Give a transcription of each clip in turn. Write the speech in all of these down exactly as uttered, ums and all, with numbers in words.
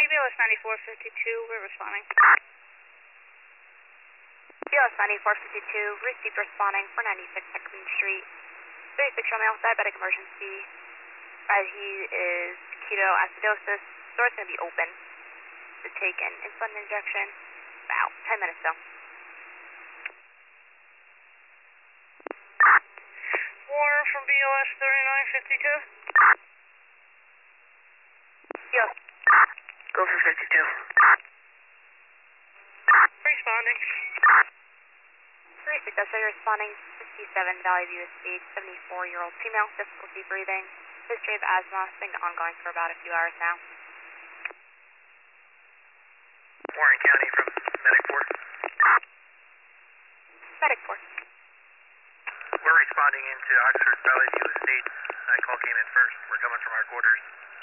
B L S ninety-four fifty-two, we're responding. B L S ninety-four fifty-two, received responding for ninety-six Second Street. thirty-six Romeo, diabetic emergency. As he is ketoacidosis, door's going to be open to take an insulin injection. About ten minutes though. Warner from B L S thirty-nine fifty-two. Yes. Go for fifty-two. Responding. thirty-six, that's responding. fifty-seven, Valley View Estate, seventy-four-year-old female, difficulty breathing, history of asthma, it's been ongoing for about a few hours now. Warren County from Medic four. Medic four. We're responding into Oxford Valley View Estate. That call came in first. We're coming from our quarters.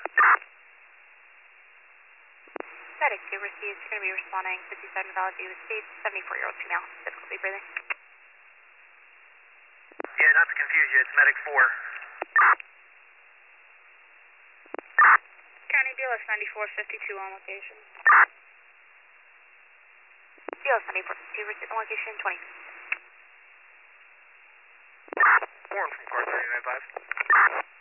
Medic two received, you're going to be responding. fifty-seven Valley View Estate, seventy-four-year-old female, difficulty breathing. Yeah, not to confuse you, it's Medic four. County B L S ninety-four fifty-two on location. B L S ninety-four fifty-two, received on location, twenty. Warren from Car thirty-nine five.